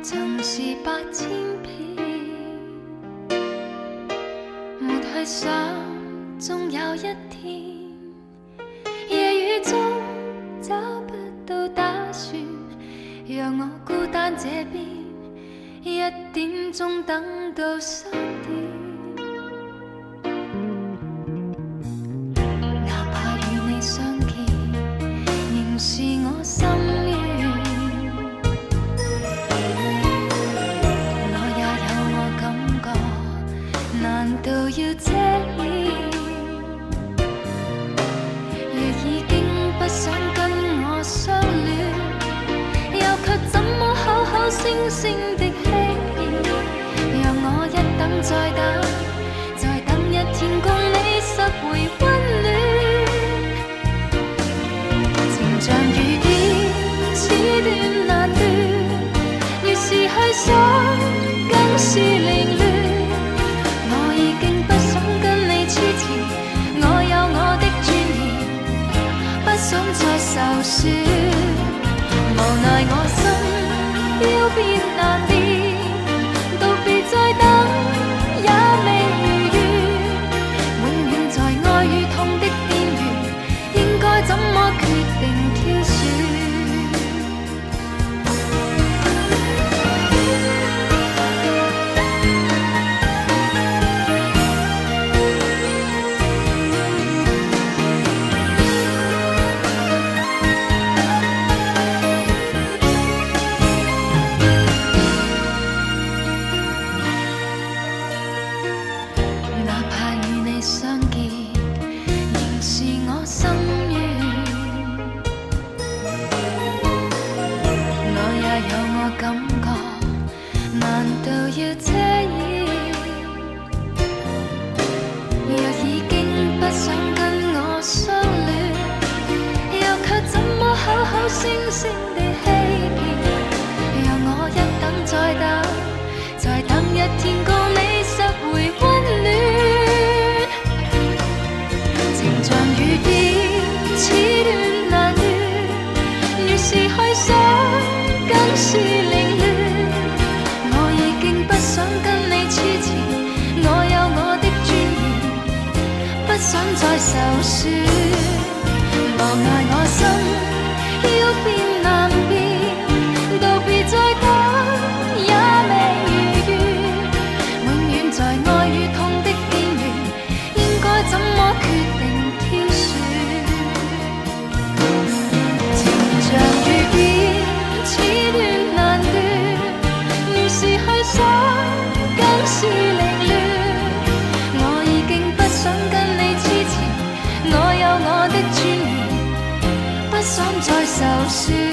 曾是8000遍，没去想终有一天，夜雨中找不到打算，让我孤单这边1點鐘等到3點。哪怕與你相見，仍是我心願。我也有我感覺，難道要遮掩？若已經不想跟我相戀，又卻怎麼口口聲聲的欺騙？讓我一等再等，再等一天共你拾回溫暖。情像雨點，此斷難斷，越是去想，更是凌亂。我已經不想跟你痴纏，我有我的尊嚴，不想再受損。無奈我心要變難變，道別再等也未如願，永遠在愛與痛的邊緣，應該怎麼決定挑選？聲聲地欺騙，讓我一等再等，再等一天共你拾回溫暖。情像雨點，此斷難斷，越是去想，更是凌亂。我已經不想跟你痴纏，我有我的尊嚴，不想再受損。無奈我心要變難變，道別再等也未如願，永遠在愛與痛的邊緣，應該怎麼決定挑選？情像雨點，此斷難斷，越是去想，更是凌亂。我已經不想跟你痴纏，我有我的尊嚴，不想再受損。